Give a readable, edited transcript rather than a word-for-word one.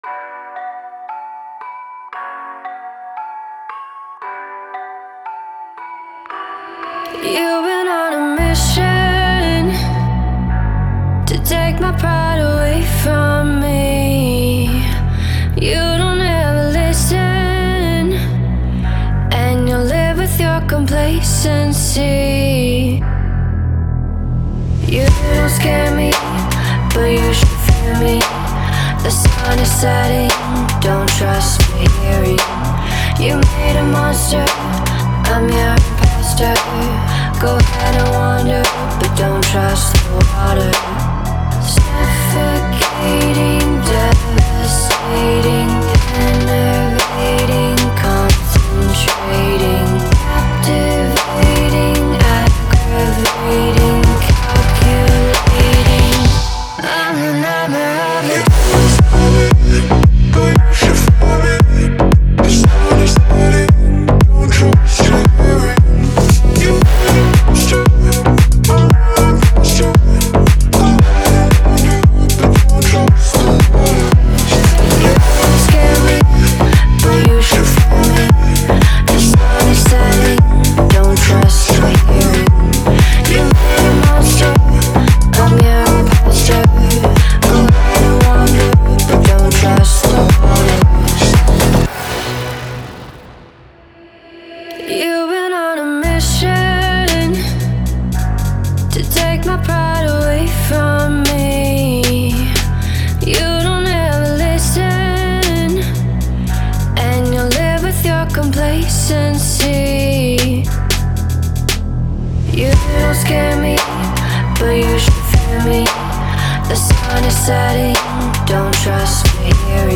You've been on a mission to take my pride away from me. You don't ever listen, and you live with your complacency. You don't scare me, but you should fear me. The sun is setting, don't trust your hearing. You made a monster, I'm your imposter. Go ahead and wander, but don't trust the water. Suffocating, devastating, enervating, concentrating, captivating, aggravating, calculating. I'm the nightmare of it. But you should feel it. The sun is setting, don't trust your hearing. You You've been on a mission to take my pride away from me. You don't ever listen, and you live with your complacency. You don't scare me, but you should fear me. The sun is setting, don't trust your hearing.